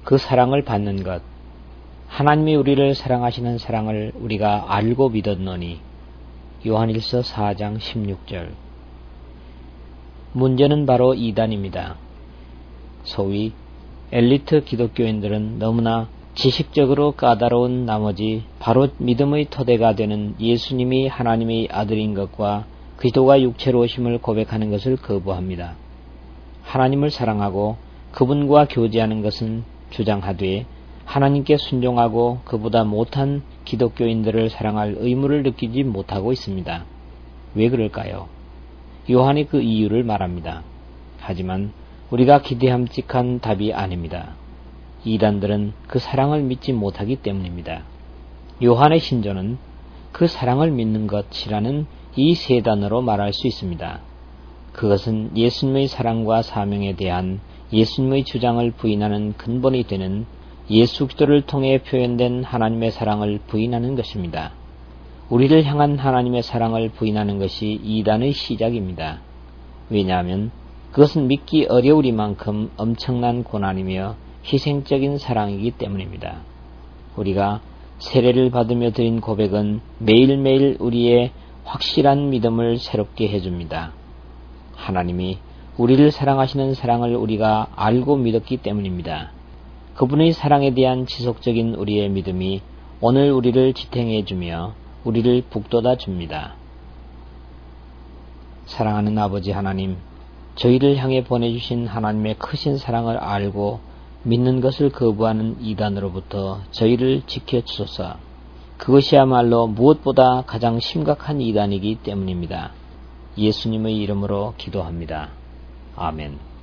그 사랑을 받는 것, 하나님이 우리를 사랑하시는 사랑을 우리가 알고 믿었노니 요한일서 4장 16절. 문제는 바로 이단입니다. 소위 엘리트 기독교인들은 너무나 지식적으로 까다로운 나머지 바로 믿음의 토대가 되는 예수님이 하나님의 아들인 것과 그리스도가 육체로 오심을 고백하는 것을 거부합니다. 하나님을 사랑하고 그분과 교제하는 것은 주장하되 하나님께 순종하고 그보다 못한 기독교인들을 사랑할 의무를 느끼지 못하고 있습니다. 왜 그럴까요? 요한이 그 이유를 말합니다. 하지만 우리가 기대함직한 답이 아닙니다. 이단들은 그 사랑을 믿지 못하기 때문입니다. 요한의 신조는 그 사랑을 믿는 것이라는 이 세 단어로 말할 수 있습니다. 그것은 예수님의 사랑과 사명에 대한 예수님의 주장을 부인하는 근본이 되는 예수 그리스도를 통해 표현된 하나님의 사랑을 부인하는 것입니다. 우리를 향한 하나님의 사랑을 부인하는 것이 이단의 시작입니다. 왜냐하면 그것은 믿기 어려우리만큼 엄청난 고난이며 희생적인 사랑이기 때문입니다. 우리가 세례를 받으며 드린 고백은 매일매일 우리의 확실한 믿음을 새롭게 해줍니다. 하나님이 우리를 사랑하시는 사랑을 우리가 알고 믿었기 때문입니다. 그분의 사랑에 대한 지속적인 우리의 믿음이 오늘 우리를 지탱해주며 우리를 북돋아 줍니다. 사랑하는 아버지 하나님, 저희를 향해 보내주신 하나님의 크신 사랑을 알고 믿는 것을 거부하는 이단으로부터 저희를 지켜주소서. 그것이야말로 무엇보다 가장 심각한 이단이기 때문입니다. 예수님의 이름으로 기도합니다. 아멘.